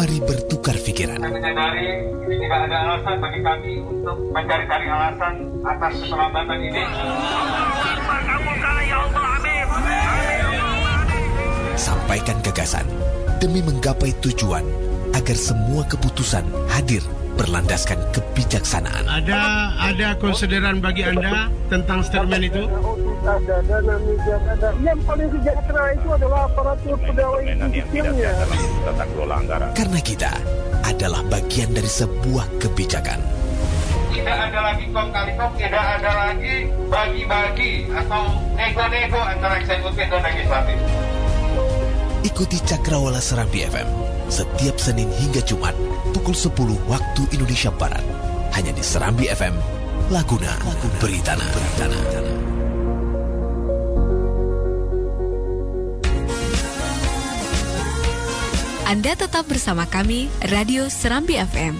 Mari bertukar pikiran. Saya menyadari tidak ada alasan bagi kami untuk mencari-cari alasan atas keterlambatan ini. Sampaikan gagasan demi menggapai tujuan agar semua keputusan hadir berlandaskan kebijaksanaan. Ada konsideran bagi Anda tentang statement itu? Ada dana migas. Yang paling sejahtera itu adalah aparatur pegawai sipilnya. Karena kita adalah bagian dari sebuah kebijakan. Tidak ada lagi kong kali kong, tidak ada lagi bagi-bagi atau nego-nego antara eksekutif dan legislatif. Ikuti Cakrawala Serambi FM setiap Senin hingga Jumat pukul 10 waktu Indonesia Barat. Hanya di Serambi FM, Laguna Beritana. Anda tetap bersama kami, Radio Serambi FM.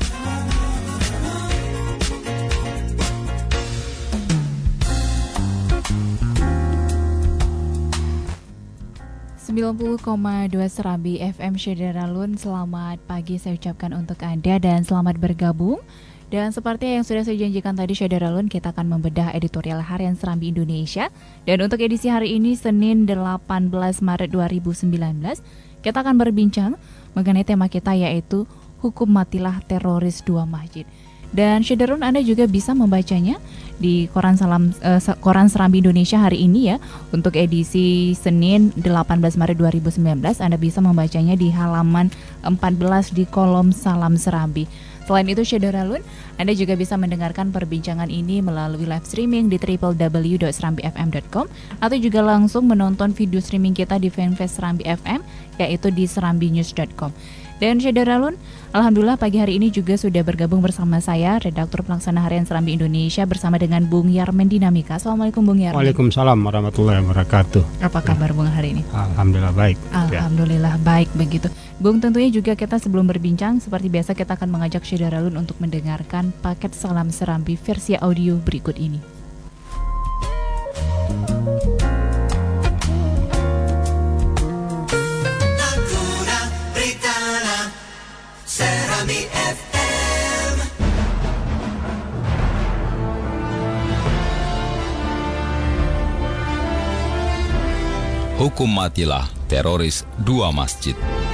Serambi FM Syederalun. Selamat pagi saya ucapkan untuk Anda dan selamat bergabung. Dan seperti yang sudah saya janjikan tadi Syederalun, kita akan membedah editorial harian Serambi Indonesia. Dan untuk edisi hari ini Senin 18 Maret 2019, kita akan berbincang mengenai tema kita yaitu Hukum Matilah Teroris 2 Masjid. Dan Syederalun, Anda juga bisa membacanya di Koran Serambi Indonesia hari ini ya. Untuk edisi Senin 18 Maret 2019 Anda bisa membacanya di halaman 14 di kolom Salam Serambi. Selain itu Syederalun, Anda juga bisa mendengarkan perbincangan ini melalui live streaming di www.serambifm.com atau juga langsung menonton video streaming kita di fanpage Serambi FM yaitu di serambinews.com. Dan Syederalun, alhamdulillah pagi hari ini juga sudah bergabung bersama saya, Redaktur Pelaksana Harian Serambi Indonesia bersama dengan Bung Yarmen Dinamika. Assalamualaikum Bung Yarmen. Waalaikumsalam warahmatullahi wabarakatuh. Apa kabar Bung hari ini? Alhamdulillah baik. Alhamdulillah baik begitu. Bung, tentunya juga kita sebelum berbincang seperti biasa kita akan mengajak Syederalun untuk mendengarkan paket Salam Serambi versi audio berikut ini. Hukum matilah teroris 2 masjid.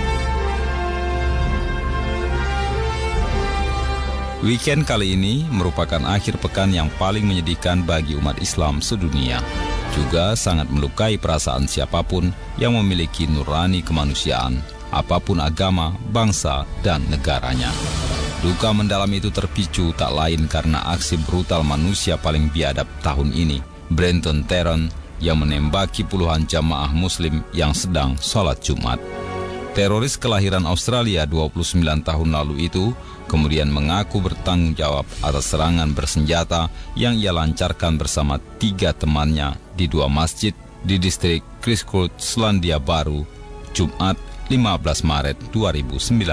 Weekend kali ini merupakan akhir pekan yang paling menyedihkan bagi umat Islam sedunia. Juga sangat melukai perasaan siapapun yang memiliki nurani kemanusiaan, apapun agama, bangsa, dan negaranya. Duka mendalam itu terpicu tak lain karena aksi brutal manusia paling biadab tahun ini, Brenton Tarrant, yang menembaki puluhan jamaah muslim yang sedang sholat Jumat. Teroris kelahiran Australia 29 tahun lalu itu kemudian mengaku bertanggung jawab atas serangan bersenjata yang ia lancarkan bersama 3 temannya di 2 masjid di distrik Christchurch, Selandia Baru, Jumat 15 Maret 2019,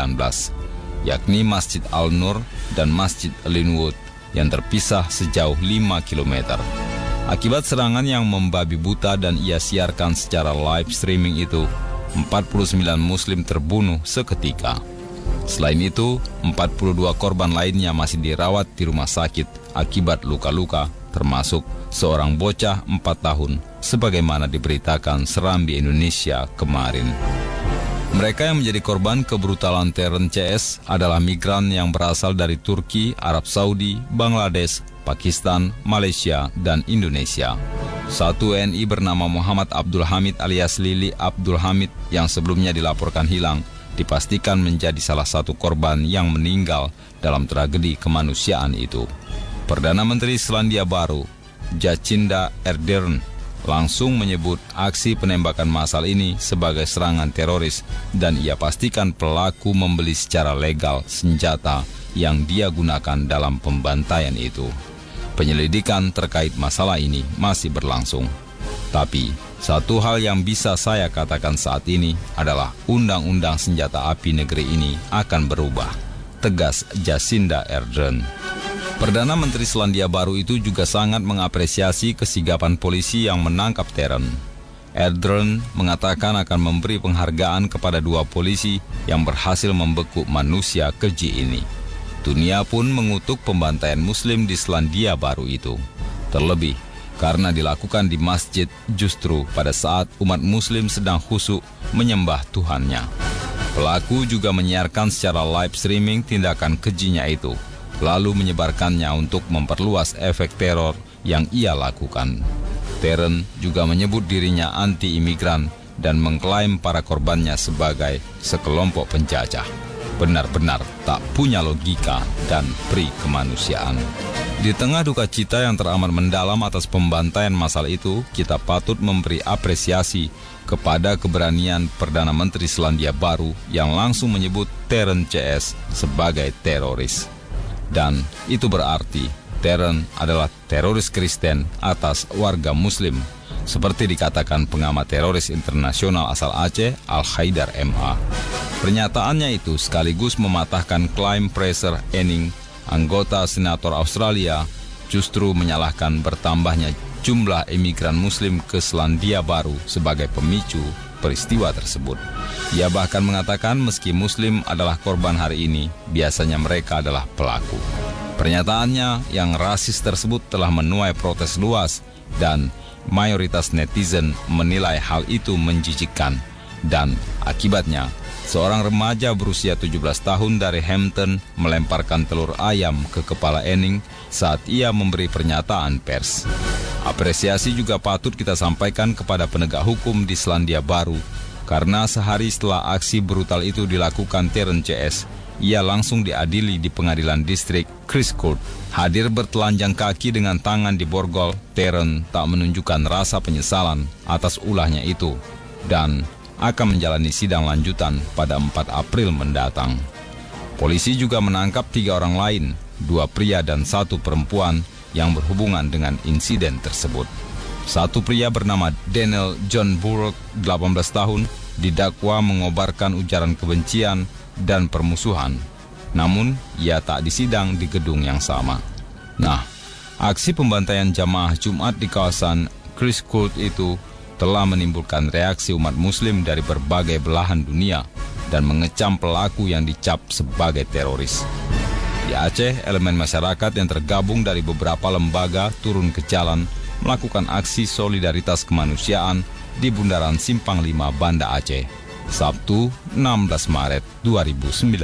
yakni Masjid Al-Nur dan Masjid Linwood yang terpisah sejauh 5 km. Akibat serangan yang membabi buta dan ia siarkan secara live streaming itu, 49 muslim terbunuh seketika. Selain itu, 42 korban lainnya masih dirawat di rumah sakit akibat luka-luka, termasuk seorang bocah 4 tahun, sebagaimana diberitakan Serambi Indonesia kemarin. Mereka yang menjadi korban kebrutalan Tarrant CS adalah migran yang berasal dari Turki, Arab Saudi, Bangladesh, Pakistan, Malaysia, dan Indonesia. Satu WNI bernama Muhammad Abdul Hamid alias Lili Abdul Hamid yang sebelumnya dilaporkan hilang, dipastikan menjadi salah satu korban yang meninggal dalam tragedi kemanusiaan itu. Perdana Menteri Selandia Baru, Jacinda Ardern, langsung menyebut aksi penembakan massal ini sebagai serangan teroris dan ia pastikan pelaku membeli secara legal senjata yang dia gunakan dalam pembantaian itu. Penyelidikan terkait masalah ini masih berlangsung. Tapi, satu hal yang bisa saya katakan saat ini adalah undang-undang senjata api negeri ini akan berubah, tegas Jacinda Ardern. Perdana Menteri Selandia Baru itu juga sangat mengapresiasi kesigapan polisi yang menangkap Tarrant. Erdogan mengatakan akan memberi penghargaan kepada 2 polisi yang berhasil membekuk manusia keji ini. Dunia pun mengutuk pembantaian Muslim di Selandia Baru itu. Terlebih, karena dilakukan di masjid justru pada saat umat Muslim sedang khusyuk menyembah Tuhannya. Pelaku juga menyiarkan secara live streaming tindakan kejinya itu, lalu menyebarkannya untuk memperluas efek teror yang ia lakukan. Teren juga menyebut dirinya anti-imigran dan mengklaim para korbannya sebagai sekelompok penjajah. Benar-benar tak punya logika dan peri kemanusiaan. Di tengah duka cita yang teramat mendalam atas pembantaian massal itu, kita patut memberi apresiasi kepada keberanian Perdana Menteri Selandia Baru yang langsung menyebut Teren CS sebagai teroris. Dan itu berarti Teren adalah teroris Kristen atas warga Muslim, seperti dikatakan pengamat teroris internasional asal Aceh, Al-Haidar MA. Pernyataannya itu sekaligus mematahkan klaim Fraser Anning, anggota senator Australia, justru menyalahkan bertambahnya jumlah imigran Muslim ke Selandia Baru sebagai pemicu peristiwa tersebut. Ia bahkan mengatakan meski Muslim adalah korban hari ini, biasanya mereka adalah pelaku. Pernyataannya yang rasis tersebut telah menuai protes luas dan mayoritas netizen menilai hal itu menjijikkan. Dan akibatnya, seorang remaja berusia 17 tahun dari Hampton melemparkan telur ayam ke kepala Anning saat ia memberi pernyataan pers. Apresiasi juga patut kita sampaikan kepada penegak hukum di Selandia Baru, karena sehari setelah aksi brutal itu dilakukan Teren CS, ia langsung diadili di pengadilan distrik Chris Court. Hadir bertelanjang kaki dengan tangan di borgol, Teren tak menunjukkan rasa penyesalan atas ulahnya itu dan akan menjalani sidang lanjutan pada 4 April mendatang. Polisi juga menangkap 3 orang lain, 2 pria dan 1 perempuan yang berhubungan dengan insiden tersebut. 1 pria bernama Daniel John Burke, 18 tahun, didakwa mengobarkan ujaran kebencian dan permusuhan. Namun, ia tak disidang di gedung yang sama. Nah, aksi pembantaian jamaah Jumat di kawasan Chris Court itu telah menimbulkan reaksi umat Muslim dari berbagai belahan dunia dan mengecam pelaku yang dicap sebagai teroris. Di Aceh, elemen masyarakat yang tergabung dari beberapa lembaga turun ke jalan melakukan aksi solidaritas kemanusiaan di Bundaran Simpang 5 Banda Aceh, Sabtu 16 Maret 2019.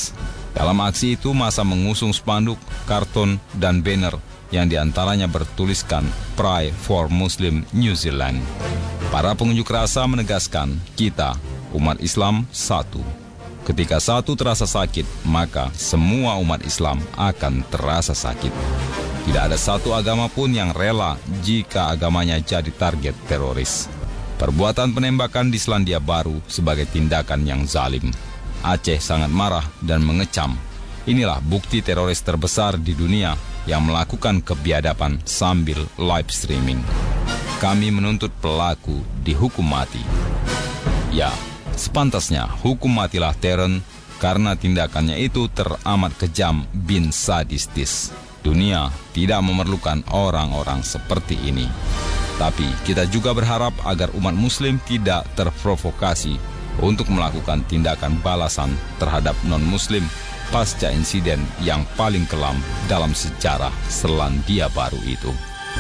Dalam aksi itu, massa mengusung spanduk, karton, dan banner yang diantaranya bertuliskan Pray for Muslim New Zealand. Para pengunjuk rasa menegaskan, kita, umat Islam, satu. Ketika satu terasa sakit, maka semua umat Islam akan terasa sakit. Tidak ada satu agama pun yang rela jika agamanya jadi target teroris. Perbuatan penembakan di Selandia Baru sebagai tindakan yang zalim. Aceh sangat marah dan mengecam. Inilah bukti teroris terbesar di dunia yang melakukan kebiadaban sambil live streaming. Kami menuntut pelaku dihukum mati. Ya, sepantasnya hukum matilah Teren karena tindakannya itu teramat kejam bin sadistis. Dunia tidak memerlukan orang-orang seperti ini. Tapi kita juga berharap agar umat Muslim tidak terprovokasi untuk melakukan tindakan balasan terhadap non-Muslim pasca insiden yang paling kelam dalam sejarah Selandia Baru itu.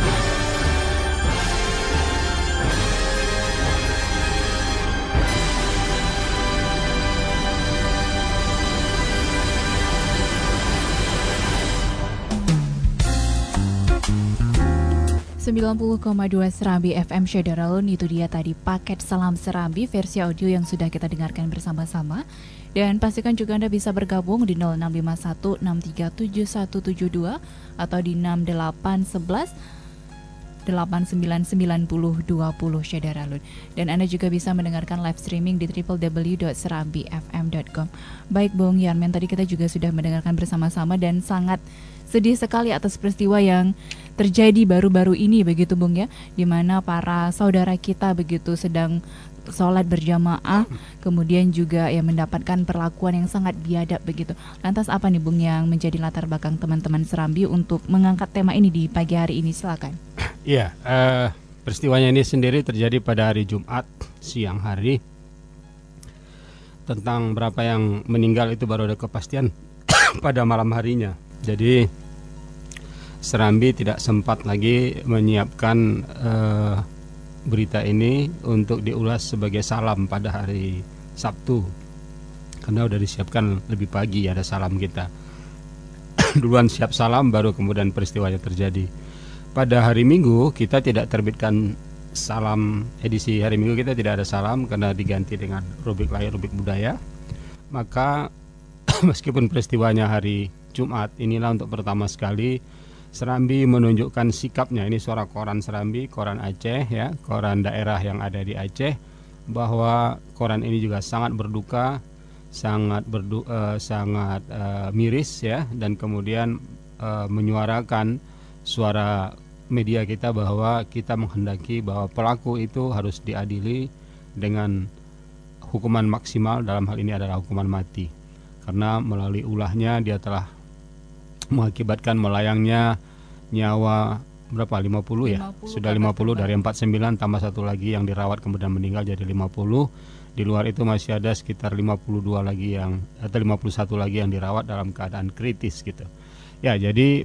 ...90,2 Serambi FM Syederalun, itu dia tadi paket Salam Serambi versi audio yang sudah kita dengarkan bersama-sama. Dan pastikan juga Anda bisa bergabung di 0651637172 atau di 6811-8990-20 Syederalun. Dan Anda juga bisa mendengarkan live streaming di www.serambifm.com. Baik Bung Yarmen, tadi kita juga sudah mendengarkan bersama-sama dan sangat sedih sekali atas peristiwa yang terjadi baru-baru ini begitu Bung ya, di mana para saudara kita begitu sedang sholat berjamaah, kemudian juga ya mendapatkan perlakuan yang sangat biadab begitu. Lantas apa nih Bung yang menjadi latar belakang teman-teman Serambi untuk mengangkat tema ini di pagi hari ini? Silakan. Iya, peristiwanya ini sendiri terjadi pada hari Jumat siang hari. Tentang berapa yang meninggal itu baru ada kepastian pada malam harinya. Jadi Serambi tidak sempat lagi menyiapkan berita ini untuk diulas sebagai salam pada hari Sabtu, karena udah disiapkan lebih pagi, ada salam kita. Duluan siap salam baru kemudian peristiwanya terjadi. Pada hari Minggu kita tidak terbitkan salam, edisi hari Minggu kita tidak ada salam karena diganti dengan rubrik lahir, rubrik budaya. Maka meskipun peristiwanya hari Jumat, inilah untuk pertama sekali Serambi menunjukkan sikapnya. Ini suara koran Serambi, koran Aceh ya, koran daerah yang ada di Aceh, bahwa koran ini juga sangat berduka, sangat miris ya, dan kemudian menyuarakan suara media kita bahwa kita menghendaki bahwa pelaku itu harus diadili dengan hukuman maksimal, dalam hal ini adalah hukuman mati, karena melalui ulahnya dia telah mengakibatkan melayangnya nyawa berapa, 50 ya, sudah 50 dari 49 tambah satu lagi yang dirawat kemudian meninggal jadi 50. Di luar itu masih ada sekitar 52 lagi yang, atau 51 lagi yang dirawat dalam keadaan kritis gitu. Ya, jadi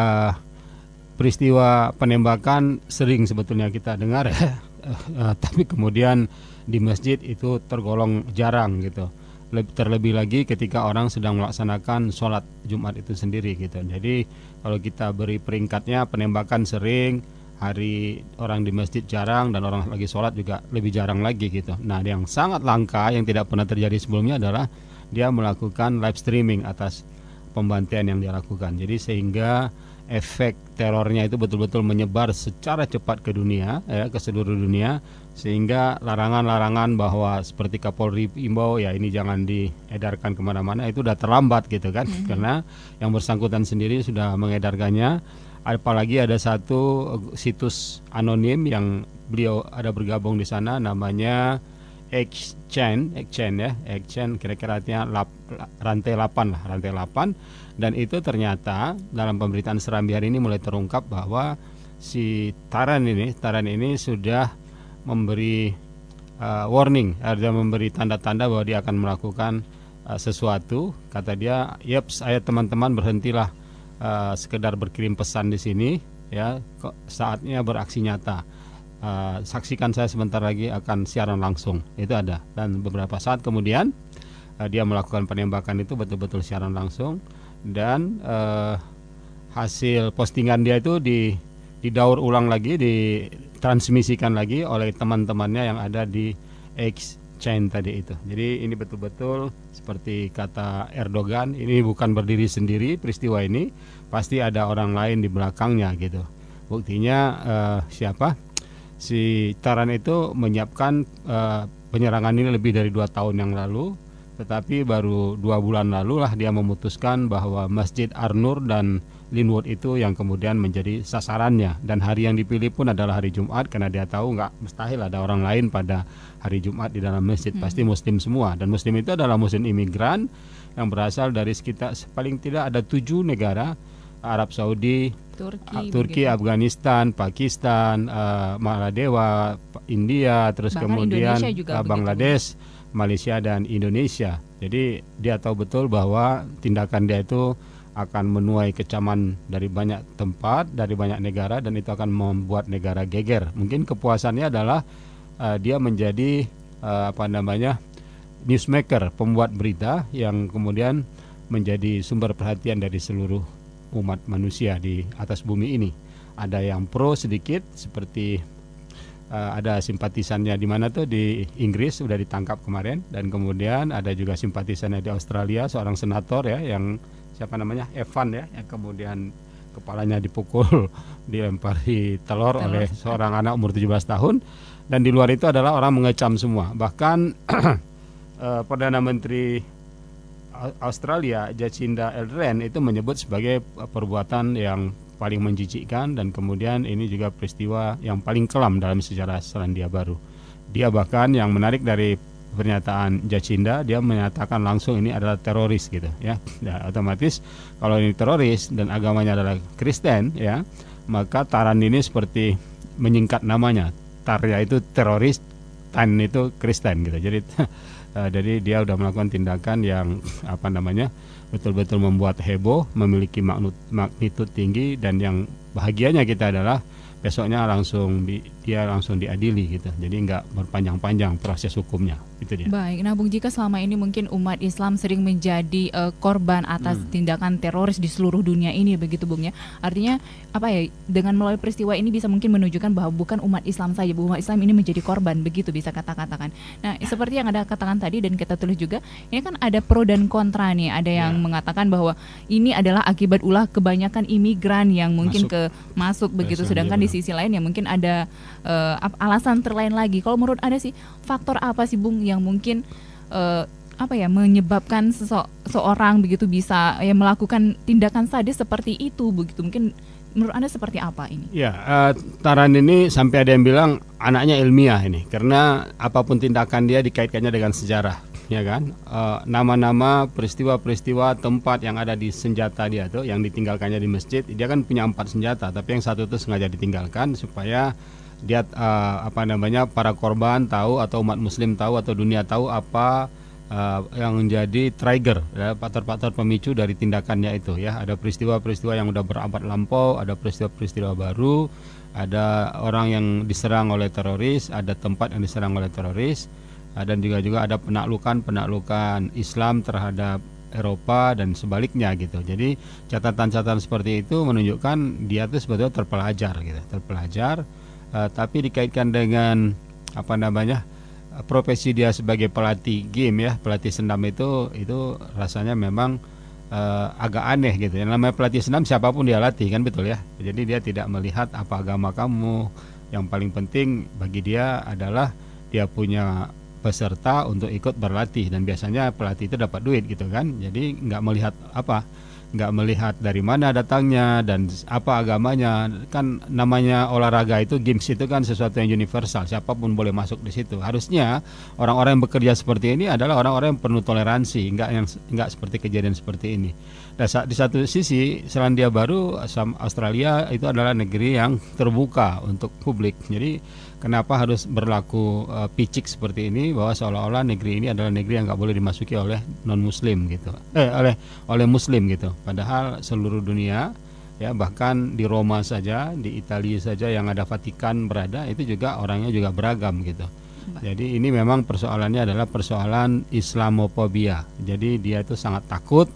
peristiwa penembakan sering sebetulnya kita dengar ya, tapi kemudian di masjid itu tergolong jarang gitu. Terlebih lagi ketika orang sedang melaksanakan sholat Jumat itu sendiri gitu. Jadi kalau kita beri peringkatnya, penembakan sering, hari orang di masjid jarang, dan orang lagi sholat juga lebih jarang lagi gitu. Nah, yang sangat langka yang tidak pernah terjadi sebelumnya adalah dia melakukan live streaming atas pembantaian yang dia lakukan. Jadi sehingga efek terornya itu betul-betul menyebar secara cepat ke dunia ya, ke seluruh dunia, sehingga larangan-larangan bahwa seperti Kapolri imbau ya ini jangan diedarkan kemana-mana itu udah terlambat gitu kan, karena yang bersangkutan sendiri sudah mengedarkannya. Apalagi ada satu situs anonim yang beliau ada bergabung di sana, namanya Exchange ya, Exchange kira-kira artinya rantai 8 lah, rantai 8. Dan itu ternyata dalam pemberitaan Serambi hari ini mulai terungkap bahwa si Taran ini sudah memberi warning, ada memberi tanda-tanda bahwa dia akan melakukan sesuatu. Kata dia, "Yep, saya teman-teman berhentilah sekedar berkirim pesan di sini ya, kok saatnya beraksi nyata. Saksikan saya sebentar lagi akan siaran langsung." Itu ada. Dan beberapa saat kemudian dia melakukan penembakan itu betul-betul siaran langsung, dan hasil postingan dia itu didaur ulang lagi, ditransmisikan lagi oleh teman-temannya yang ada di Exchange tadi itu. Jadi ini betul-betul seperti kata Erdogan, ini bukan berdiri sendiri peristiwa ini, pasti ada orang lain di belakangnya gitu. Buktinya siapa? Si Taran itu menyiapkan penyerangan ini lebih dari 2 tahun yang lalu, tetapi baru 2 bulan lalu lah dia memutuskan bahwa Masjid Ar-Nur dan Linwood itu yang kemudian menjadi sasarannya. Dan hari yang dipilih pun adalah hari Jumat, karena dia tahu nggak mustahil ada orang lain pada hari Jumat di dalam masjid, pasti muslim semua. Dan muslim itu adalah muslim imigran yang berasal dari sekitar paling tidak ada 7 negara, Arab Saudi, Turki, Afghanistan, Pakistan, Maladewa, India, terus bahkan kemudian Bangladesh, Malaysia dan Indonesia. Jadi dia tahu betul bahwa tindakan dia itu akan menuai kecaman dari banyak tempat, dari banyak negara, dan itu akan membuat negara geger. Mungkin kepuasannya adalah dia menjadi newsmaker, pembuat berita yang kemudian menjadi sumber perhatian dari seluruh umat manusia di atas bumi ini. Ada yang pro sedikit, seperti ada simpatisannya di mana tuh di Inggris sudah ditangkap kemarin, dan kemudian ada juga simpatisannya di Australia, seorang senator ya, yang siapa namanya, Evan ya, yang kemudian kepalanya dipukul, dilempari telur oleh seorang anak umur 17 tahun. Dan di luar itu adalah orang mengecam semua. Bahkan Perdana Menteri Australia Jacinda Ardern itu menyebut sebagai perbuatan yang paling menjijikkan, dan kemudian ini juga peristiwa yang paling kelam dalam sejarah Selandia Baru. Dia bahkan yang menarik dari pernyataan Jacinda, dia menyatakan langsung ini adalah teroris gitu ya. Nah, otomatis kalau ini teroris dan agamanya adalah Kristen ya, maka Taran ini seperti menyingkat namanya. Tarya itu teroris, Tan itu Kristen gitu. Jadi jadi dia udah melakukan tindakan yang betul-betul membuat heboh, memiliki magnitud tinggi, dan yang bahagianya kita adalah besoknya dia langsung diadili gitu. Jadi nggak berpanjang-panjang proses hukumnya. Itu dia. Baik, nah Bung, jika selama ini mungkin umat Islam sering menjadi korban atas tindakan teroris di seluruh dunia ini, begitu Bung ya. Artinya dengan melalui peristiwa ini bisa mungkin menunjukkan bahwa bukan umat Islam saja, umat Islam ini menjadi korban, begitu bisa katakan. Nah, seperti yang ada katakan tadi dan kita tulis juga, ini kan ada pro dan kontra nih. Ada yang mengatakan bahwa ini adalah akibat ulah kebanyakan imigran yang mungkin masuk begitu, sedangkan di sisi lain ya mungkin ada alasan terlain lagi. Kalau menurut Anda sih, faktor apa sih Bung yang mungkin menyebabkan seorang begitu bisa melakukan tindakan sadis seperti itu begitu? Mungkin menurut Anda seperti apa ini? Ya, Taran ini sampai ada yang bilang anaknya ilmiah ini, karena apapun tindakan dia dikaitkannya dengan sejarah, ya kan? Nama-nama, peristiwa-peristiwa, tempat yang ada di senjata dia tuh, yang ditinggalkannya di masjid, dia kan punya 4 senjata, tapi yang satu itu sengaja ditinggalkan supaya dia para korban tahu, atau umat muslim tahu, atau dunia tahu apa yang menjadi trigger, faktor-faktor pemicu dari tindakannya itu ya. Ada peristiwa-peristiwa yang udah berabad lampau, ada peristiwa-peristiwa baru, ada orang yang diserang oleh teroris, ada tempat yang diserang oleh teroris, dan juga ada penaklukan Islam terhadap Eropa dan sebaliknya gitu. Jadi catatan-catatan seperti itu menunjukkan dia tuh sebetulnya terpelajar. Tapi dikaitkan dengan profesi dia sebagai pelatih game ya, pelatih senam itu rasanya memang agak aneh gitu. Yang namanya pelatih senam siapapun dia latih kan, betul ya. Jadi dia tidak melihat apa agama kamu. Yang paling penting bagi dia adalah dia punya peserta untuk ikut berlatih, dan biasanya pelatih itu dapat duit gitu kan. Jadi nggak melihat dari mana datangnya dan apa agamanya. Kan namanya olahraga itu, games itu kan sesuatu yang universal, siapapun boleh masuk di situ. Harusnya orang-orang yang bekerja seperti ini adalah orang-orang yang penuh toleransi, enggak seperti kejadian seperti ini. Dan di satu sisi Selandia Baru, Australia itu adalah negeri yang terbuka untuk publik. Jadi kenapa harus berlaku picik seperti ini, bahwa seolah-olah negeri ini adalah negeri yang nggak boleh dimasuki oleh non-muslim gitu, oleh muslim gitu. Padahal seluruh dunia ya, bahkan di Roma saja, di Italia saja yang ada Vatikan berada, itu juga orangnya juga beragam gitu. Jadi ini memang persoalannya adalah persoalan Islamofobia. Jadi dia itu sangat takut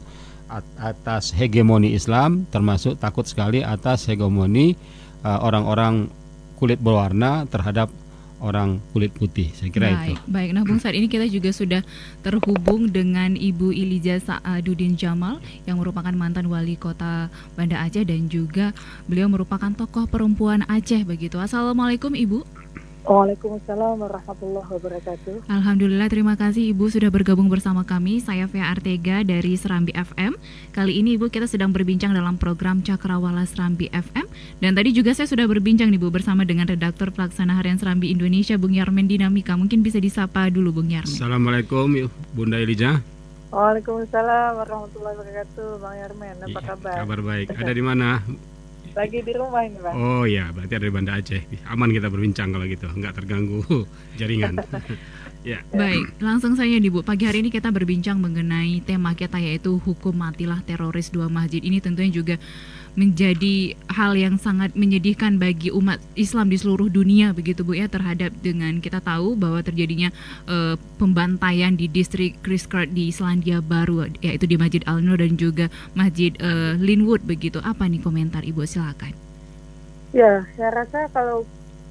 atas hegemoni Islam, termasuk takut sekali atas hegemoni orang-orang kulit berwarna terhadap orang kulit putih. Saya kira itu. Baik. Nah Bung, saat ini kita juga sudah terhubung dengan Ibu Iliza Sa'aduddin Jamal yang merupakan mantan wali kota Banda Aceh, dan juga beliau merupakan tokoh perempuan Aceh begitu. Assalamualaikum Ibu. Waalaikumsalam warahmatullahi wabarakatuh. Alhamdulillah, terima kasih Ibu sudah bergabung bersama kami. Saya Fea Artega dari Serambi FM. Kali ini Ibu, kita sedang berbincang dalam program Cakrawala Serambi FM. Dan tadi juga saya sudah berbincang nih Bu bersama dengan redaktur pelaksana harian Serambi Indonesia, Bung Yarmen Dinamika. Mungkin bisa disapa dulu Bung Yarmen. Assalamualaikum Bunda Elijah. Waalaikumsalam warahmatullahi wabarakatuh, Bang Yarmen. Apa kabar? Kabar baik. Ada di mana? Lagi di rumah ini, Bang. Oh ya, berarti ada di Banda Aceh. Aman kita berbincang kalau gitu, nggak terganggu jaringan. Ya. Baik, langsung saja nih Bu. Pagi hari ini kita berbincang mengenai tema kita, yaitu hukum matilah teroris 2 masjid. Ini tentunya juga menjadi hal yang sangat menyedihkan bagi umat Islam di seluruh dunia begitu Bu ya, terhadap dengan kita tahu bahwa terjadinya pembantaian di distrik Christchurch di Selandia Baru, yaitu di Masjid Al-Nur dan juga Masjid Linwood begitu. Apa nih komentar Ibu, silakan. Ya, saya rasa kalau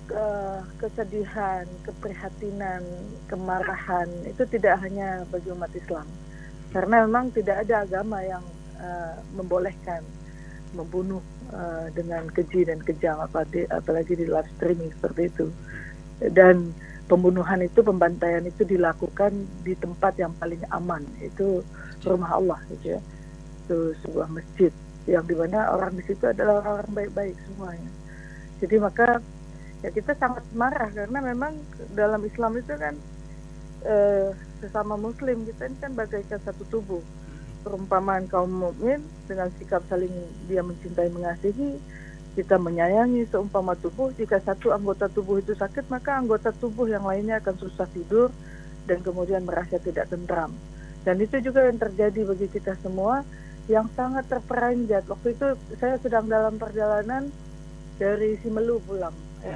kesedihan, keprihatinan, kemarahan itu tidak hanya bagi umat Islam, karena memang tidak ada agama yang membolehkan membunuh dengan keji dan kejam, apalagi di live streaming seperti itu. Dan pembunuhan itu, pembantaian itu dilakukan di tempat yang paling aman, itu rumah Allah gitu ya. Itu sebuah masjid yang dimana orang di situ adalah orang-orang baik-baik semuanya. Jadi maka ya kita sangat marah, karena memang dalam Islam itu kan sesama Muslim kita ini kan bagaikan satu tubuh. Perumpamaan kaum mukmin dengan sikap saling dia mencintai mengasihi, kita menyayangi seumpama tubuh, jika satu anggota tubuh itu sakit, maka anggota tubuh yang lainnya akan susah tidur dan kemudian merasa tidak tentram. Dan itu juga yang terjadi bagi kita semua yang sangat terperanjat. Waktu itu saya sedang dalam perjalanan dari Simelu pulang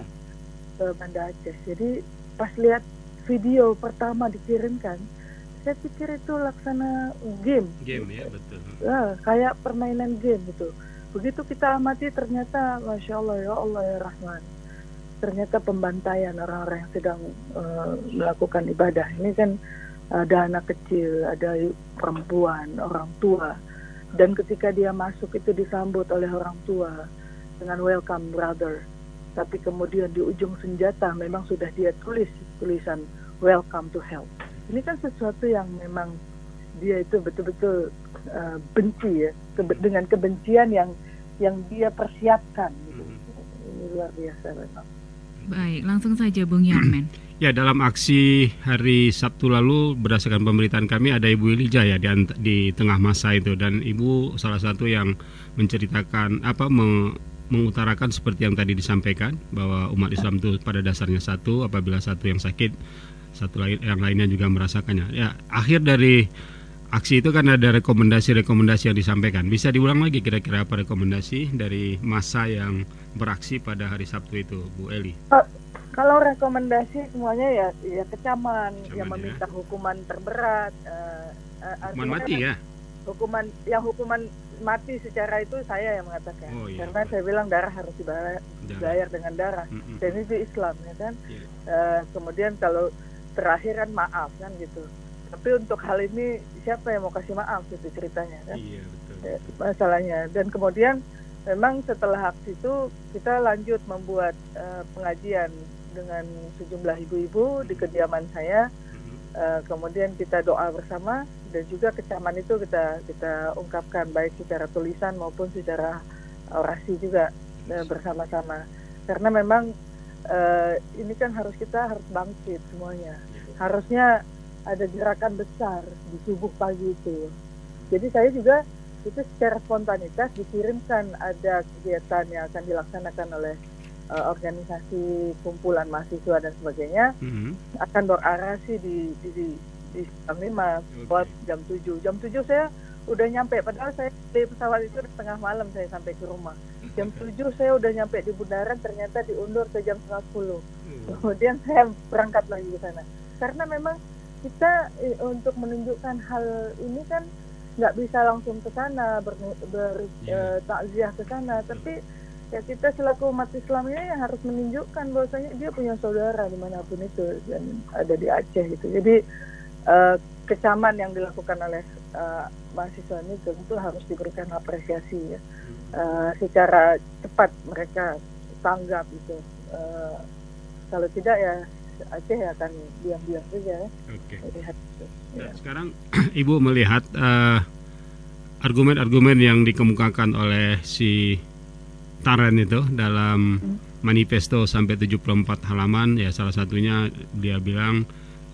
ke Banda Aceh. Jadi pas lihat video pertama dikirimkan, saya pikir itu laksana game. Game ya, betul. Kayak permainan game gitu. Begitu kita amati ternyata Masya Allah ya Allah ya Rahman, ternyata pembantaian orang-orang yang sedang melakukan ibadah. Ini kan ada anak kecil, ada perempuan, orang tua, dan ketika dia masuk itu disambut oleh orang tua dengan welcome brother, tapi kemudian di ujung senjata memang sudah dia tulis tulisan welcome to hell. Ini kan sesuatu yang memang dia itu betul-betul benci ya, dengan kebencian yang dia persiapkan gitu. Ini luar biasa memang. Baik, langsung saja Bung Yarmen. Ya, dalam aksi hari Sabtu lalu berdasarkan pemberitaan kami ada Ibu Elija ya di tengah masa itu, dan Ibu salah satu yang menceritakan mengutarakan seperti yang tadi disampaikan bahwa umat Islam itu pada dasarnya satu, apabila satu yang sakit, yang lainnya juga merasakannya. Ya, akhir dari aksi itu kan ada rekomendasi-rekomendasi yang disampaikan. Bisa diulang lagi kira-kira apa rekomendasi dari massa yang beraksi pada hari Sabtu itu, Bu Eli? Kalau rekomendasi semuanya ya kecaman yang meminta hukuman terberat, hukuman mati ya. Hukuman mati secara itu saya yang mengatakan. Karena saya bilang darah harus dibayar dengan darah. Dan itu Islam ya kan. Kemudian kalau terakhir kan maaf kan gitu. Tapi untuk hal ini siapa yang mau kasih maaf itu ceritanya kan? Iya, betul. Masalahnya. Dan kemudian memang setelah aksi itu kita lanjut membuat pengajian dengan sejumlah ibu-ibu di kediaman saya. Kemudian kita doa bersama dan juga kecaman itu kita ungkapkan baik secara tulisan maupun secara orasi juga bersama-sama. Karena memang ini kan kita harus bangkit semuanya. Harusnya ada gerakan besar di subuh pagi itu. Jadi saya juga itu secara spontanitas dikirimkan ada kegiatan yang akan dilaksanakan oleh organisasi kumpulan mahasiswa dan sebagainya, akan berarasi di jam 5 buat jam 7. Jam 7 saya udah nyampe, padahal saya di pesawat itu tengah malam saya sampai ke rumah. Jam 7 saya udah nyampe di bundaran, ternyata diundur ke jam 9:30. Kemudian saya berangkat lagi ke sana. Karena memang kita untuk menunjukkan hal ini kan nggak bisa langsung ke sana takziah ke sana, tapi ya kita selaku umat Islam ini yang harus menunjukkan bahwasanya dia punya saudara dimanapun itu, dan ada di Aceh gitu. Jadi kecaman yang dilakukan oleh mahasiswa ini tentu harus diberikan apresiasi ya. Secara cepat mereka tanggap gitu. Kalau tidak ya Aceh akan diam-diam saja. Oke. Ya. Sekarang Ibu melihat argumen-argumen yang dikemukakan oleh si Taren itu dalam manifesto sampai 74 halaman, ya salah satunya dia bilang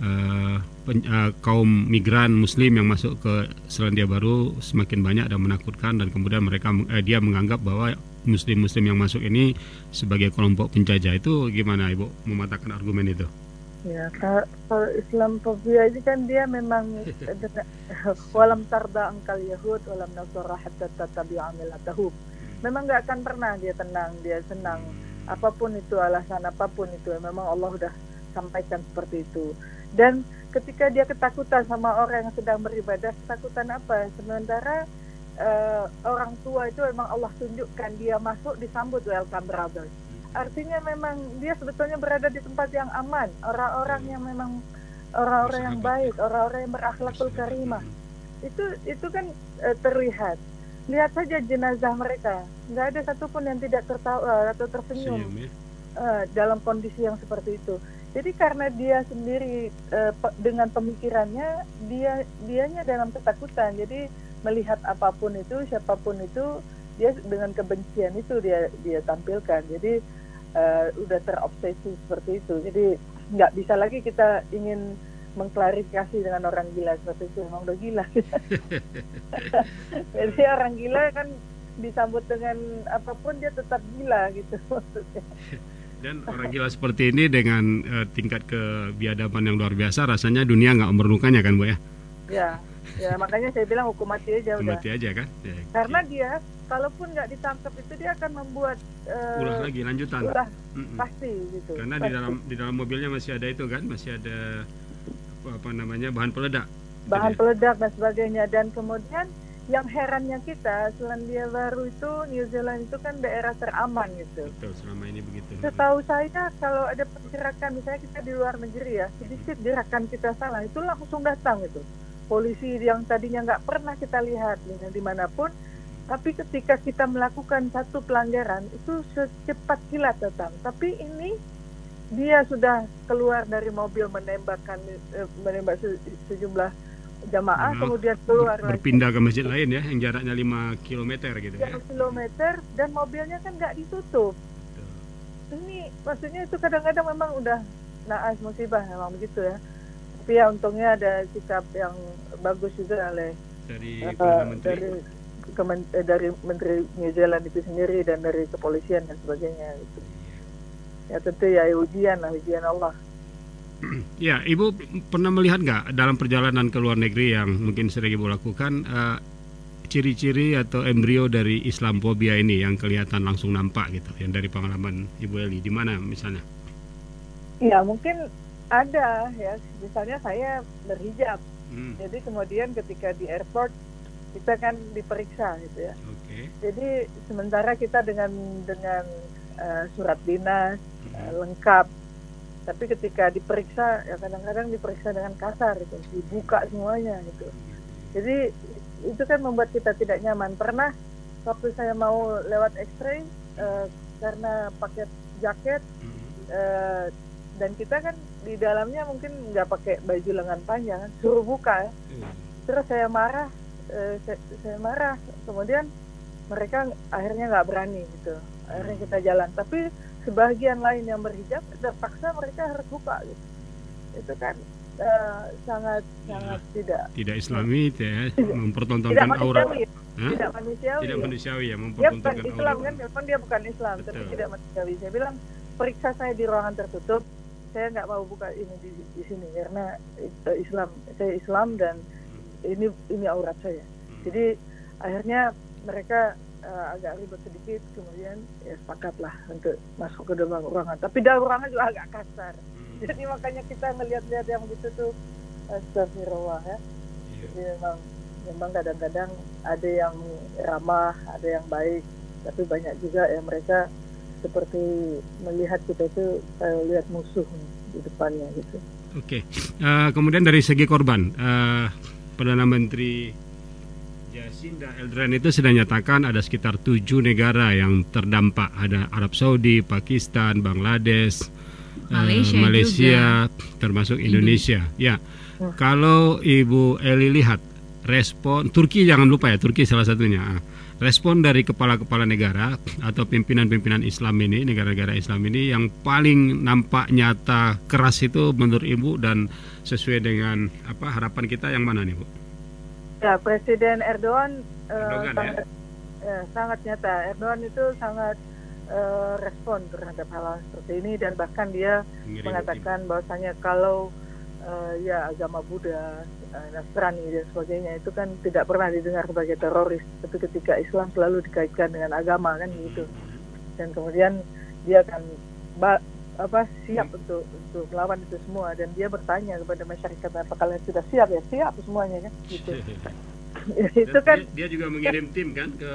kaum migran Muslim yang masuk ke Selandia Baru semakin banyak dan menakutkan, dan kemudian dia menganggap bahwa Muslim-Muslim yang masuk ini sebagai kelompok penjajah. Itu gimana Ibu mematahkan argumen itu? Ya, kalau Islamofobia ini kan dia memang walam tarda angkal Yahud walam nasara hatta tattabi'a millatahum. Memang nggak akan pernah dia tenang, dia senang. Apapun itu, alasan apapun itu, memang Allah udah sampaikan seperti itu. Dan ketika dia ketakutan sama orang yang sedang beribadah, ketakutan apa? Sementara orang tua itu memang Allah tunjukkan dia masuk disambut welcome brother. Artinya memang dia sebetulnya berada di tempat yang aman, orang-orang yang memang orang-orang yang baik, orang-orang yang berakhlakul karimah. Itu kan terlihat. Lihat saja jenazah mereka, nggak ada satupun yang tidak tertawa atau tersenyum dalam kondisi yang seperti itu. Jadi karena dia sendiri dengan pemikirannya, dianya dalam ketakutan. Jadi melihat apapun itu, siapapun itu, dia dengan kebencian itu dia tampilkan. Jadi udah terobsesi seperti itu. Jadi nggak bisa lagi kita ingin mengklarifikasi dengan orang gila seperti itu. Memang udah gila. Jadi orang gila kan disambut dengan apapun dia tetap gila gitu maksudnya. Dan orang gila seperti ini dengan tingkat kebiadaban yang luar biasa, rasanya dunia nggak memerlukannya kan Bu ya? Ya makanya saya bilang hukum mati aja Hukum udah. mati aja kan? Ya, Karena dia kalaupun nggak ditangkap itu dia akan membuat ulah lagi lanjutan. Pasti gitu. Karena pasti. di dalam mobilnya masih ada itu kan, masih ada apa namanya bahan peledak. Bahan peledak dan sebagainya. Dan kemudian yang herannya kita, Selandia Baru itu, New Zealand itu kan daerah teraman gitu. Betul, selama ini begitu. Setahu saya kalau ada pergerakan, misalnya kita di luar negeri ya, sedikit gerakan kita salah, itu langsung datang itu. Polisi yang tadinya nggak pernah kita lihat dimanapun, tapi ketika kita melakukan satu pelanggaran, itu secepat kilat datang. Tapi ini dia sudah keluar dari mobil menembak sejumlah jamaah, kemudian keluar berpindah ke masjid lain ya, yang jaraknya 5 km gitu ya. 5 km dan mobilnya kan nggak ditutup. Ini maksudnya itu kadang-kadang memang udah naas musibah memang begitu ya. Tapi ya untungnya ada sikap yang bagus juga oleh dari Menteri New Zealand itu sendiri dan dari kepolisian dan sebagainya gitu. Ya tentu ya ujian Allah. Ya, Ibu pernah melihat nggak dalam perjalanan ke luar negeri yang mungkin sering Ibu lakukan ciri-ciri atau embrio dari Islamfobia ini yang kelihatan langsung nampak gitu, yang dari pengalaman Ibu Eli di mana misalnya? Ya mungkin ada ya, misalnya saya berhijab, jadi kemudian ketika di airport kita kan diperiksa gitu ya. Jadi sementara kita dengan surat dinas lengkap. Tapi ketika diperiksa, ya kadang-kadang diperiksa dengan kasar, gitu, dibuka semuanya gitu. Jadi itu kan membuat kita tidak nyaman. Pernah waktu saya mau lewat X-ray karena pakai jaket dan kita kan di dalamnya mungkin nggak pakai baju lengan panjang, suruh buka. Terus saya marah, kemudian mereka akhirnya nggak berani gitu. Akhirnya kita jalan. Tapi sebagian lain yang berhijab terpaksa mereka harus buka gitu. Itu kan sangat tidak islami ya, mempertontonkan aurat. Tidak manusiawi ya, dia mempertontonkan bukan Islam aurat. kan dia bukan Islam. Betul. Tapi tidak manusiawi. Saya bilang periksa saya di ruangan tertutup, saya nggak mau buka ini di sini karena saya Islam dan ini aurat saya. Jadi akhirnya mereka agak ribet sedikit, kemudian ya sepakatlah untuk masuk ke dalam ruangan. Tapi dalam ruangan juga agak kasar. Jadi makanya kita ngelihat-lihat yang begitu tuh astagfirullah ya. Jadi memang kadang-kadang ada yang ramah, ada yang baik, tapi banyak juga yang mereka seperti melihat kita itu lihat musuh di depannya gitu. Oke. Kemudian dari segi korban, Perdana Menteri Jacinda Ardern itu sudah nyatakan ada sekitar 7 negara yang terdampak. Ada Arab Saudi, Pakistan, Bangladesh, Malaysia termasuk Indonesia. Ya, kalau Ibu Eli lihat respon Turki, jangan lupa ya, Turki salah satunya. Respon dari kepala-kepala negara atau pimpinan-pimpinan Islam ini, negara-negara Islam ini yang paling nampak nyata keras itu menurut Ibu dan sesuai dengan harapan kita yang mana nih Bu? Ya, Presiden Erdogan sangat nyata. Erdogan itu sangat respon terhadap hal seperti ini dan bahkan dia mengatakan bahwasanya kalau agama Buddha, Nasrani dan sebagainya itu kan tidak pernah didengar sebagai teroris, tapi ketika Islam selalu dikaitkan dengan agama kan gitu. Dan kemudian dia akan siap untuk melawan itu semua, dan dia bertanya kepada masyarakat apakah kalian sudah siap? Ya siap semuanya kan gitu. Itu kan dia juga mengirim tim kan ke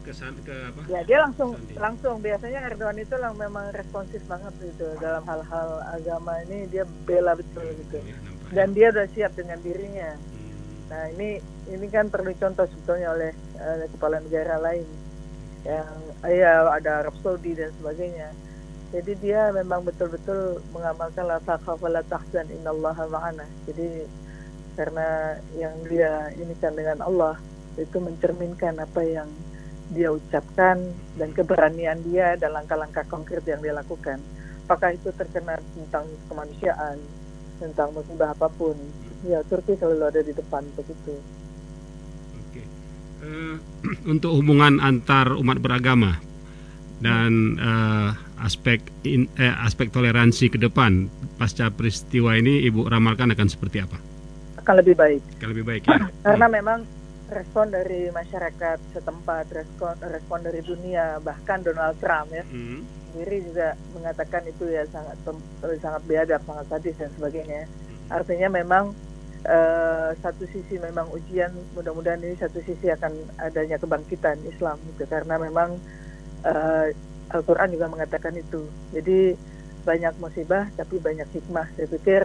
ya dia langsung biasanya Erdogan itu memang responsif banget gitu dalam hal-hal agama ini, dia bela betul gitu dan dia udah siap dengan dirinya. Nah ini kan perlu contoh sebetulnya oleh kepala negara lain yang ada Arab Saudi dan sebagainya. Jadi dia memang betul-betul mengamalkan la takhaf wa la tahzan innallaha ma'ana. Jadi karena yang dia inikan dengan Allah itu mencerminkan apa yang dia ucapkan dan keberanian dia dan langkah-langkah konkret yang dia lakukan. Apakah itu terkena tentang kemanusiaan, tentang musibah apapun, ya Turki selalu ada di depan begitu. Oke. Untuk hubungan antar umat beragama dan aspek toleransi ke depan pasca peristiwa ini, Ibu ramalkan akan seperti apa? Akan lebih baik. Akan lebih baik ya. Karena memang respon dari masyarakat setempat, respon dari dunia, bahkan Donald Trump ya sendiri juga mengatakan itu ya sangat biadab, sangat sadis dan sebagainya. Artinya memang satu sisi memang ujian, mudah-mudahan ini satu sisi akan adanya kebangkitan Islam gitu, karena memang Al-Quran juga mengatakan itu. Jadi banyak musibah tapi banyak hikmah. Saya pikir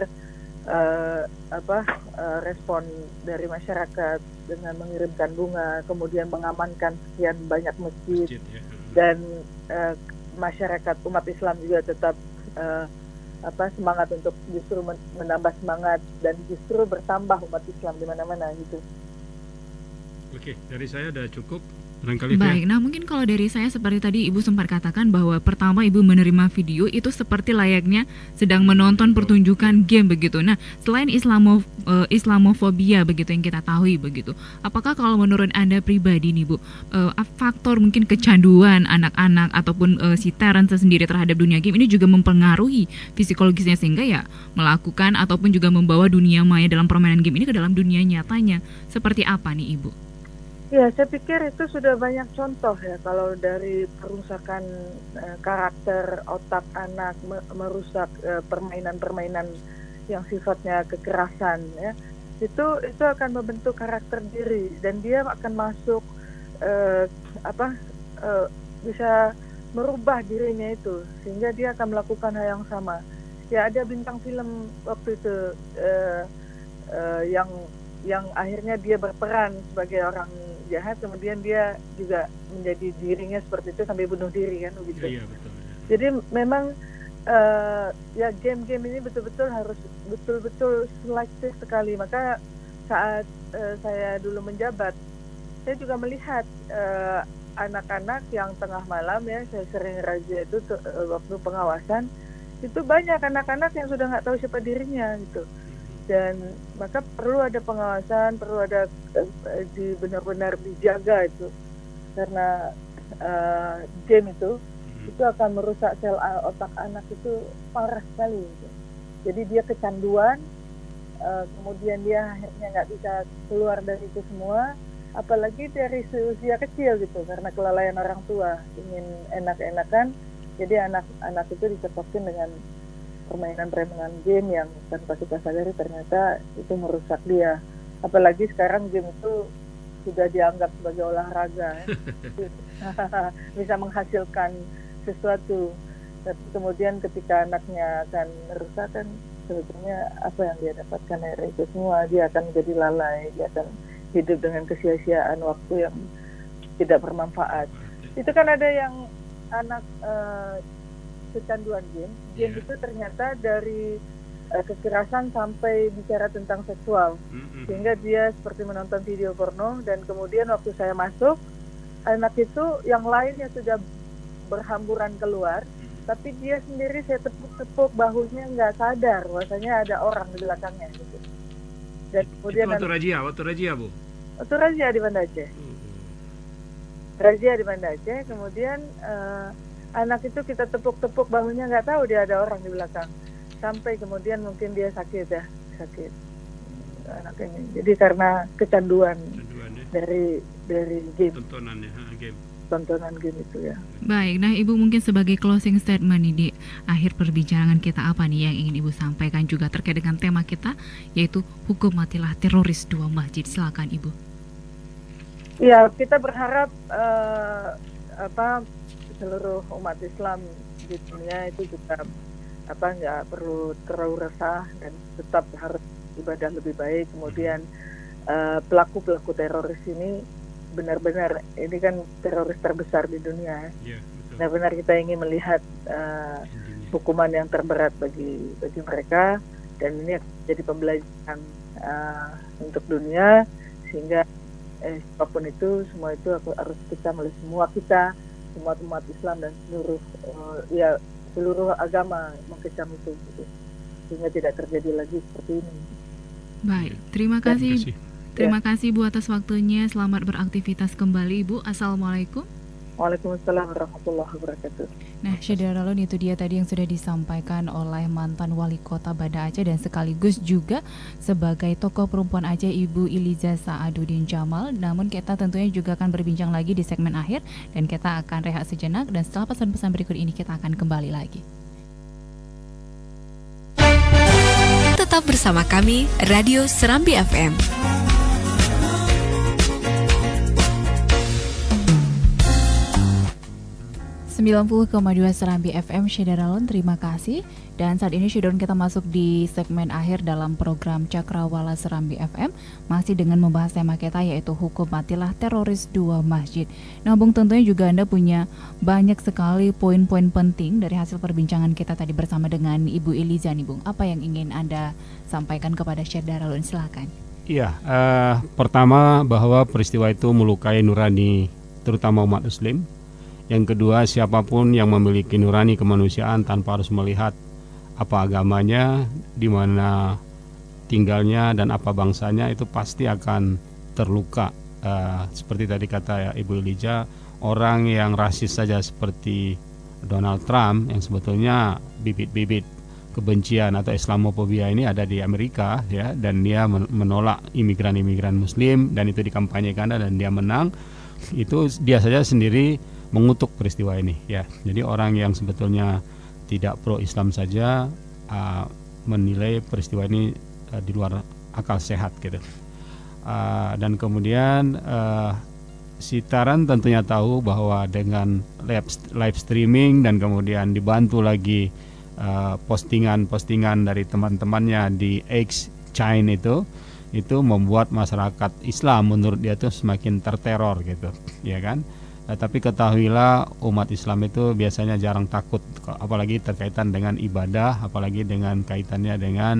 respon dari masyarakat dengan mengirimkan bunga, kemudian mengamankan sekian banyak masjid dan masyarakat umat Islam juga tetap semangat untuk justru menambah semangat dan justru bertambah umat Islam di mana-mana gitu. Oke, dari saya udah cukup. Baik, nah mungkin kalau dari saya seperti tadi Ibu sempat katakan bahwa pertama Ibu menerima video itu seperti layaknya sedang menonton pertunjukan game begitu. Nah, selain Islamofobia begitu yang kita tahu begitu, apakah kalau menurut Anda pribadi nih Bu, faktor mungkin kecanduan anak-anak ataupun si Terence sendiri terhadap dunia game ini juga mempengaruhi psikologisnya sehingga ya melakukan ataupun juga membawa dunia maya dalam permainan game ini ke dalam dunia nyatanya. Seperti apa nih Ibu? Ya, saya pikir itu sudah banyak contoh ya, kalau dari perusakan karakter otak anak, merusak permainan-permainan yang sifatnya kekerasan ya, itu akan membentuk karakter diri dan dia akan masuk bisa merubah dirinya itu sehingga dia akan melakukan hal yang sama. Ya, ada bintang film waktu itu yang akhirnya dia berperan sebagai orang jahat, kemudian dia juga menjadi dirinya seperti itu sampai bunuh diri kan begitu. Iya, betul. Jadi memang ya game-game ini betul-betul harus betul-betul selektif sekali. Maka saat saya dulu menjabat, saya juga melihat anak-anak yang tengah malam ya, saya sering razia itu waktu pengawasan, itu banyak anak-anak yang sudah nggak tahu siapa dirinya gitu. Dan maka perlu ada pengawasan, perlu ada benar-benar dijaga itu, karena game itu akan merusak sel otak anak itu parah sekali gitu. Jadi dia kecanduan, kemudian dia akhirnya nggak bisa keluar dari itu semua, apalagi dari usia kecil gitu, karena kelalaian orang tua ingin enak-enakan, jadi anak-anak itu dicekokin dengan permainan game yang tanpa kita sadari ternyata itu merusak dia. Apalagi sekarang game itu sudah dianggap sebagai olahraga ya. Bisa menghasilkan sesuatu. Tapi kemudian ketika anaknya akan merusak kan sebetulnya apa yang dia dapatkan dari itu semua, dia akan menjadi lalai, dia akan hidup dengan kesia-siaan waktu yang tidak bermanfaat. Itu kan ada yang anak kecanduan game itu ternyata dari kekerasan sampai bicara tentang seksual, sehingga dia seperti menonton video porno. Dan kemudian waktu saya masuk, anak itu yang lainnya sudah berhamburan keluar, tapi dia sendiri saya tepuk-tepuk bahunya nggak sadar bahwasanya ada orang di belakangnya gitu. Dan kemudian itu waktu razia Bu? Waktu razia di Banda Aceh. Razia di Banda Aceh, kemudian anak itu kita tepuk-tepuk bahunya, nggak tahu dia ada orang di belakang. Sampai kemudian mungkin dia sakit anak ini. Jadi karena kecanduan dari game. Tontonan game itu ya. Baik, nah Ibu mungkin sebagai closing statement nih di akhir perbincangan kita, apa nih yang ingin Ibu sampaikan juga terkait dengan tema kita, yaitu hukum matilah teroris 2 masjid. Silakan Ibu. Ya, kita berharap seluruh umat Islam di dunia itu juga nggak perlu terlalu resah dan tetap harus ibadah lebih baik. Kemudian pelaku teroris ini benar-benar, ini kan teroris terbesar di dunia. Benar-benar kita ingin melihat hukuman yang terberat bagi mereka, dan ini jadi pembelajaran untuk dunia, sehingga apapun itu, semua itu harus kita semua umat Islam dan seluruh agama mengecam itu gitu, sehingga tidak terjadi lagi seperti ini. Baik, terima kasih. Terima kasih Bu atas waktunya. Selamat beraktivitas kembali Ibu. Assalamualaikum. Waalaikumsalam warahmatullahi wabarakatuh. Nah, Syederalun, itu dia tadi yang sudah disampaikan oleh mantan wali kota Banda Aceh dan sekaligus juga sebagai tokoh perempuan Aceh, Ibu Iliza Sa'aduddin Jamal. Namun kita tentunya juga akan berbincang lagi di segmen akhir dan kita akan rehat sejenak, dan setelah pesan-pesan berikut ini kita akan kembali lagi. Tetap bersama kami, Radio Serambi FM. 90,2 Serambi FM, Syederalun, terima kasih. Dan saat ini Syederalun, kita masuk di segmen akhir dalam program Cakrawala Serambi FM, masih dengan membahas tema kita yaitu hukum matilah teroris 2 masjid. Nah Bung, tentunya juga Anda punya banyak sekali poin-poin penting dari hasil perbincangan kita tadi bersama dengan Ibu Iliza nih Bung. Apa yang ingin Anda sampaikan kepada Syederalun? Silakan. Iya, pertama bahwa peristiwa itu melukai nurani terutama umat muslim. Yang kedua, siapapun yang memiliki nurani kemanusiaan tanpa harus melihat apa agamanya, di mana tinggalnya dan apa bangsanya, itu pasti akan terluka. Seperti tadi kata Ibu Iliza, orang yang rasis saja seperti Donald Trump yang sebetulnya bibit-bibit kebencian atau Islamofobia ini ada di Amerika ya, dan dia menolak imigran-imigran muslim dan itu dikampanyekan dan dia menang. Itu dia saja sendiri mengutuk peristiwa ini ya. Jadi orang yang sebetulnya tidak pro Islam saja menilai peristiwa ini di luar akal sehat gitu. Dan kemudian Sitaran tentunya tahu bahwa dengan live streaming dan kemudian dibantu lagi postingan-postingan dari teman-temannya di X Chain itu membuat masyarakat Islam menurut dia itu semakin terteror gitu, ya kan? Tapi ketahuilah umat Islam itu biasanya jarang takut, apalagi terkaitan dengan ibadah, apalagi dengan kaitannya dengan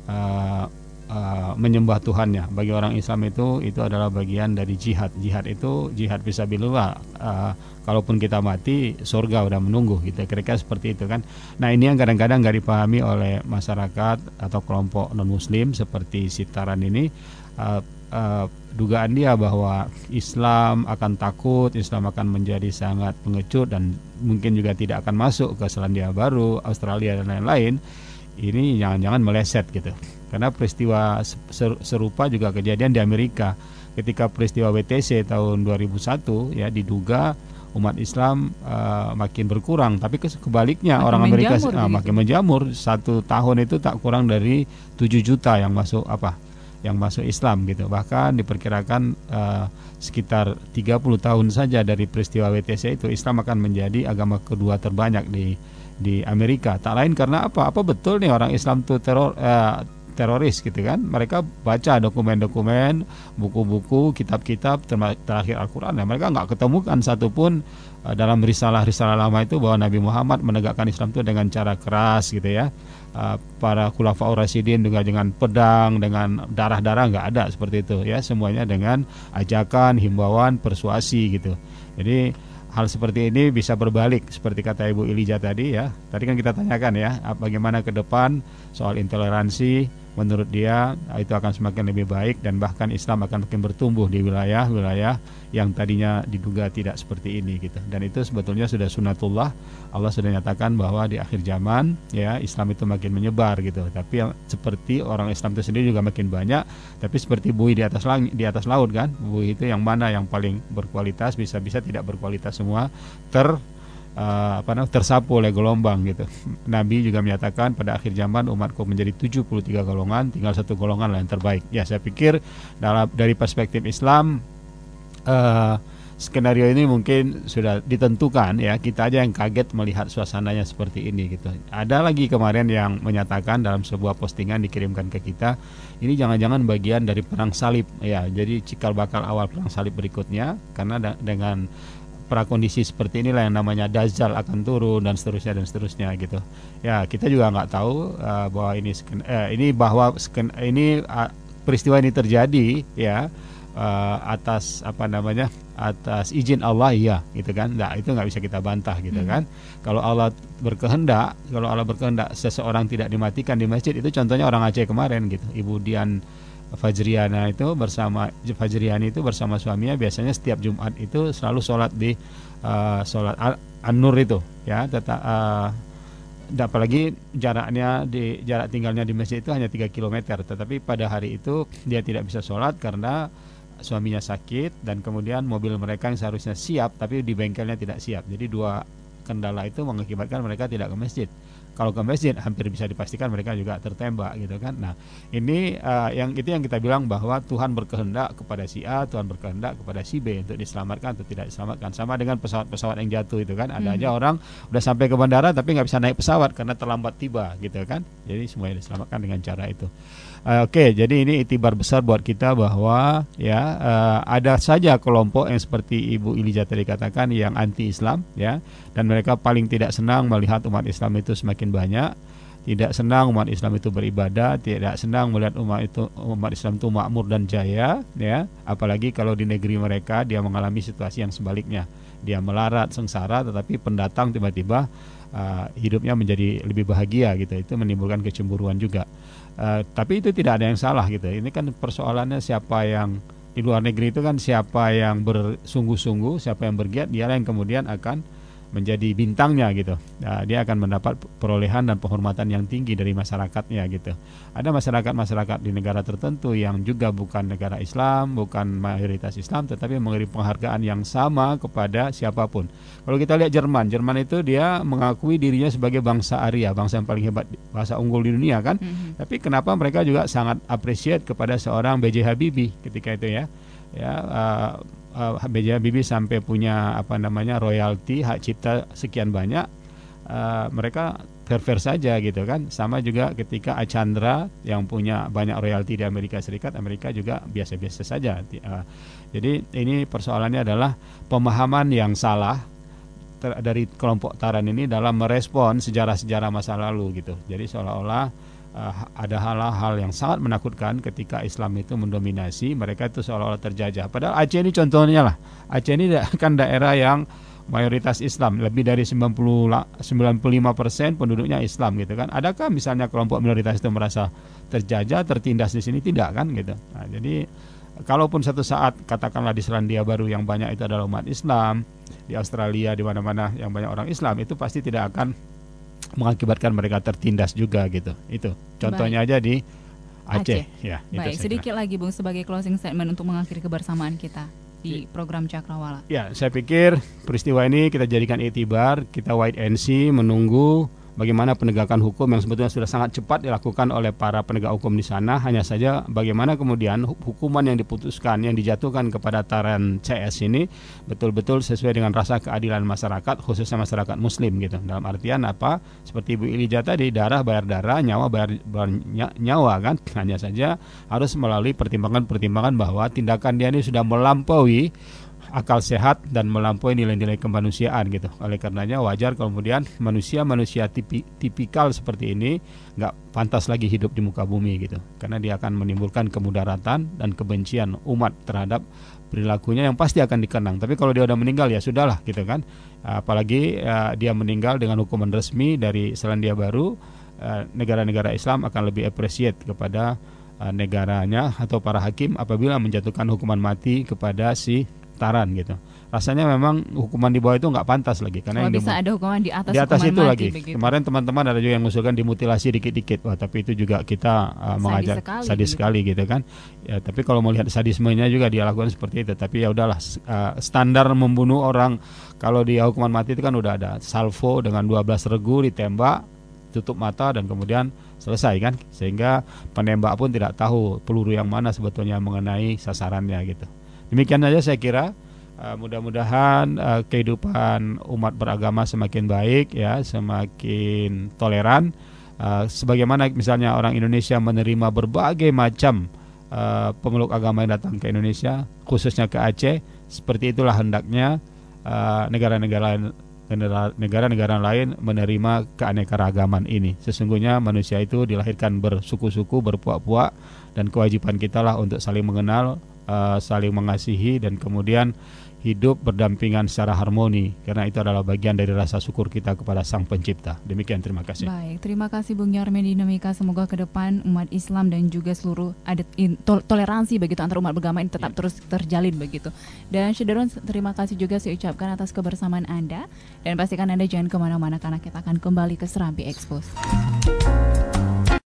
menyembah Tuhannya. Bagi orang Islam itu adalah bagian dari jihad. Jihad itu jihad fisabilillah. Kalaupun kita mati, surga udah menunggu gitu. Kira-kira seperti itu kan. Nah ini yang kadang-kadang nggak dipahami oleh masyarakat atau kelompok non-Muslim seperti Sitaran ini. Dugaan dia bahwa Islam akan takut, Islam akan menjadi sangat pengecut dan mungkin juga tidak akan masuk ke Selandia Baru, Australia dan lain-lain. Ini jangan-jangan meleset gitu. Karena peristiwa serupa juga kejadian di Amerika. Ketika peristiwa WTC tahun 2001 ya, diduga umat Islam makin berkurang, tapi kebaliknya makin orang Amerika makin menjamur. 1 tahun itu tak kurang dari 7 juta yang masuk Islam gitu. Bahkan diperkirakan sekitar 30 tahun saja dari peristiwa WTC itu Islam akan menjadi agama kedua terbanyak di Amerika. Tak lain karena apa betul nih orang Islam itu teroris gitu kan. Mereka baca dokumen-dokumen, buku-buku, kitab-kitab terakhir Al-Quran, dan mereka nggak ketemukan satupun dalam risalah-risalah lama itu bahwa Nabi Muhammad menegakkan Islam itu dengan cara keras gitu ya. Para khulafaur rasyidin dengan pedang, dengan darah-darah, nggak ada seperti itu ya. Semuanya dengan ajakan, himbauan, persuasi gitu. Jadi hal seperti ini bisa berbalik seperti kata Ibu Iliza tadi ya. Tadi kan kita tanyakan ya, bagaimana ke depan soal intoleransi. Menurut dia itu akan semakin lebih baik dan bahkan Islam akan makin bertumbuh di wilayah-wilayah yang tadinya diduga tidak seperti ini gitu. Dan itu sebetulnya sudah sunatullah. Allah sudah nyatakan bahwa di akhir zaman ya Islam itu makin menyebar gitu. Tapi seperti orang Islam itu sendiri juga makin banyak, tapi seperti buih di atas laut kan. Buih itu yang mana yang paling berkualitas, bisa-bisa tidak berkualitas semua tersapu oleh gelombang gitu. Nabi juga menyatakan pada akhir zaman umatku menjadi 73 golongan, tinggal 1 golongan lah yang terbaik. Ya saya pikir dari perspektif Islam skenario ini mungkin sudah ditentukan ya. Kita aja yang kaget melihat suasananya seperti ini gitu. Ada lagi kemarin yang menyatakan dalam sebuah postingan dikirimkan ke kita, ini jangan-jangan bagian dari perang salib ya. Jadi cikal bakal awal perang salib berikutnya, karena dengan prakondisi seperti inilah yang namanya Dajjal akan turun dan seterusnya gitu. Ya kita juga nggak tahu bahwa peristiwa ini terjadi ya atas atas izin Allah ya gitu kan. Nah itu nggak bisa kita bantah gitu kan. Kalau Allah berkehendak seseorang tidak dimatikan di masjid, itu contohnya orang Aceh kemarin gitu. Ibu Dian Fajriani itu bersama suaminya biasanya setiap Jumat itu selalu sholat di sholat An-Nur itu ya, apalagi jarak tinggalnya di masjid itu hanya 3 km, tetapi pada hari itu dia tidak bisa sholat karena suaminya sakit dan kemudian mobil mereka yang seharusnya siap tapi di bengkelnya tidak siap. Jadi dua kendala itu mengakibatkan mereka tidak ke masjid. Kalau ke masjid hampir bisa dipastikan mereka juga tertembak gitu kan. Nah, ini yang kita bilang bahwa Tuhan berkehendak kepada si A, Tuhan berkehendak kepada si B untuk diselamatkan atau tidak diselamatkan. Sama dengan pesawat-pesawat yang jatuh itu kan. Ada aja orang udah sampai ke bandara tapi nggak bisa naik pesawat karena terlambat tiba gitu kan. Jadi semuanya diselamatkan dengan cara itu. Oke, jadi ini itibar besar buat kita bahwa ya ada saja kelompok yang seperti Ibu Elijah tadi katakan yang anti-Islam ya, dan mereka paling tidak senang melihat umat Islam itu semakin banyak, tidak senang umat Islam itu beribadah, tidak senang melihat umat Islam itu makmur dan jaya ya, apalagi kalau di negeri mereka dia mengalami situasi yang sebaliknya, dia melarat sengsara tetapi pendatang tiba-tiba hidupnya menjadi lebih bahagia gitu. Itu menimbulkan kecemburuan juga. Tapi itu tidak ada yang salah gitu. Ini kan persoalannya siapa yang di luar negeri itu kan siapa yang bersungguh-sungguh, siapa yang bergiat, dialah yang kemudian akan menjadi bintangnya gitu. Dia akan mendapat perolehan dan penghormatan yang tinggi dari masyarakatnya gitu. Ada masyarakat di negara tertentu yang juga bukan negara Islam, bukan mayoritas Islam, tetapi memberi penghargaan yang sama kepada siapapun. Kalau kita lihat Jerman itu dia mengakui dirinya sebagai bangsa Arya, bangsa yang paling hebat, bangsa unggul di dunia kan. Tapi kenapa mereka juga sangat appreciate kepada seorang B.J. Habibie ketika itu ya. B.J. Habibie sampai punya royalti, hak cipta sekian banyak, mereka fair-fair saja gitu kan. Sama juga ketika Archandra yang punya banyak royalti di Amerika Serikat, Amerika juga biasa-biasa saja. Jadi ini persoalannya adalah pemahaman yang salah dari kelompok Taran ini dalam merespon sejarah-sejarah masa lalu gitu. Jadi seolah-olah ada hal-hal yang sangat menakutkan ketika Islam itu mendominasi, mereka itu seolah-olah terjajah. Padahal Aceh ini contohnya lah. Aceh ini kan daerah yang mayoritas Islam, lebih dari 95% penduduknya Islam gitu kan. Adakah misalnya kelompok minoritas itu merasa terjajah, tertindas di sini? Tidak kan gitu. Nah, jadi kalaupun satu saat katakanlah di Selandia Baru yang banyak itu adalah umat Islam, di Australia di mana-mana yang banyak orang Islam, itu pasti tidak akan mengakibatkan mereka tertindas juga gitu. Itu contohnya aja di Aceh. Ya, baik, sedikit lagi Bung sebagai closing statement untuk mengakhiri kebersamaan kita di program Cakrawala. Ya, saya pikir peristiwa ini kita jadikan iktibar, kita wait and see, menunggu bagaimana penegakan hukum yang sebetulnya sudah sangat cepat dilakukan oleh para penegak hukum di sana. Hanya saja bagaimana kemudian hukuman yang diputuskan, yang dijatuhkan kepada Taran CS ini betul-betul sesuai dengan rasa keadilan masyarakat, khususnya masyarakat Muslim gitu. Dalam artian apa? Seperti Ibu Elijah tadi, darah bayar darah, nyawa bayar nyawa kan. Hanya saja harus melalui pertimbangan-pertimbangan bahwa tindakan dia ini sudah melampaui akal sehat dan melampaui nilai-nilai kemanusiaan gitu. Oleh karenanya wajar kemudian manusia-manusia tipikal seperti ini nggak pantas lagi hidup di muka bumi gitu, karena dia akan menimbulkan kemudaratan dan kebencian umat terhadap perilakunya yang pasti akan dikenang. Tapi kalau dia udah meninggal ya sudahlah gitu kan. Apalagi dia meninggal dengan hukuman resmi dari Selandia Baru, negara-negara Islam akan lebih appreciate kepada negaranya atau para hakim apabila menjatuhkan hukuman mati kepada si Taran gitu. Rasanya memang hukuman di bawah itu nggak pantas lagi, karena yang bisa ada hukuman di atas itu mati, lagi. Begitu. Kemarin teman-teman ada juga yang mengusulkan dimutilasi dikit-dikit. Wah, tapi itu juga kita mengajar sadis sekali gitu kan. Ya, tapi kalau mau lihat sadismenya juga dia lakukan seperti itu. Tapi ya udahlah, standar membunuh orang kalau dia hukuman mati itu kan udah ada salvo dengan 12 regu ditembak, tutup mata dan kemudian selesai kan, sehingga penembak pun tidak tahu peluru yang mana sebetulnya mengenai sasarannya gitu. Demikian saja saya kira, mudah-mudahan kehidupan umat beragama semakin baik ya, semakin toleran. Sebagaimana misalnya orang Indonesia menerima berbagai macam pemeluk agama yang datang ke Indonesia, khususnya ke Aceh, seperti itulah hendaknya negara-negara lain menerima keanekaragaman ini. Sesungguhnya manusia itu dilahirkan bersuku-suku, berpuak-puak, dan kewajiban kita lah untuk saling mengenal, saling mengasihi dan kemudian hidup berdampingan secara harmoni, karena itu adalah bagian dari rasa syukur kita kepada Sang Pencipta. Demikian, terima kasih. Baik, terima kasih Bung Yarmen Dinamika. Semoga ke depan umat Islam dan juga seluruh adat toleransi begitu antar umat beragama ini tetap terus terjalin begitu. Dan Syederun, terima kasih juga saya ucapkan atas kebersamaan Anda, dan pastikan Anda jangan kemana-mana karena kita akan kembali ke Serambi Expose.